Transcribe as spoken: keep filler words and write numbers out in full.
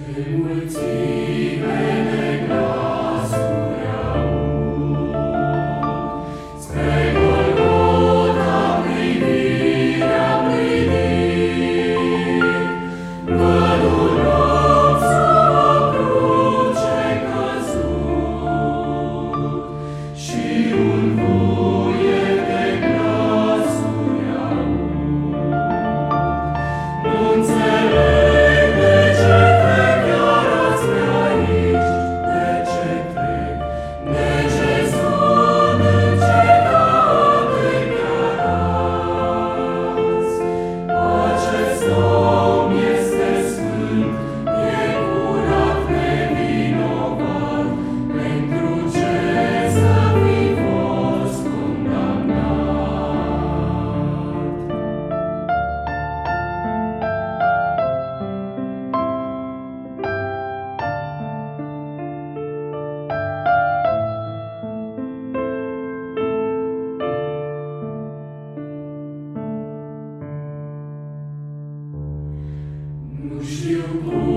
mulțime de glasuri aud, spre Golgota privirea plinit, vădul rog sub cruce căzut, și un vuiet de glasuri aud. Nu înțeleg de ce trec chiar azi pe aici, de ce trec, de ce sunt încetate chiar azi. Acest om este sfânt, e curat, nevinovat, pentru ce să fi fost condamnat. Nu știu cum